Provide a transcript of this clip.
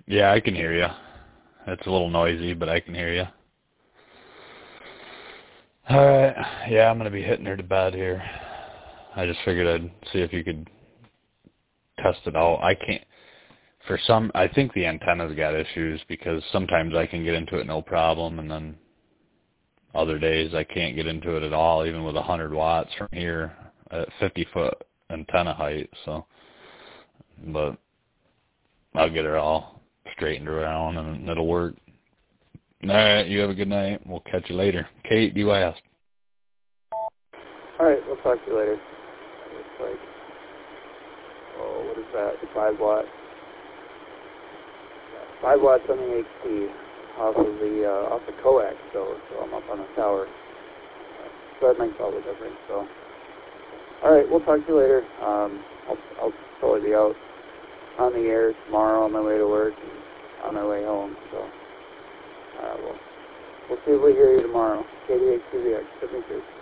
Yeah, I can hear you. It's a little noisy, but I can hear you. All right. Yeah, I'm going to be hitting her to bed here. I just figured I'd see if you could test it out. I can't. I think the antenna's got issues because sometimes I can get into it no problem, and then other days I can't get into it at all, even with 100 watts from here at 50-foot antenna height. So, but I'll get her all straightened around, and it'll work. All right, you have a good night. We'll catch you later. Kate, you asked. All right, we'll talk to you later. It's like, oh, what is that? 5 watt. 5 watts on the HP off the coax, so I'm up on the tower. So that makes all the difference. So, all right, we'll talk to you later. I'll probably be out on the air tomorrow on my way to work and on my way home. So, we'll see if we hear you tomorrow. KDH2VX, 72.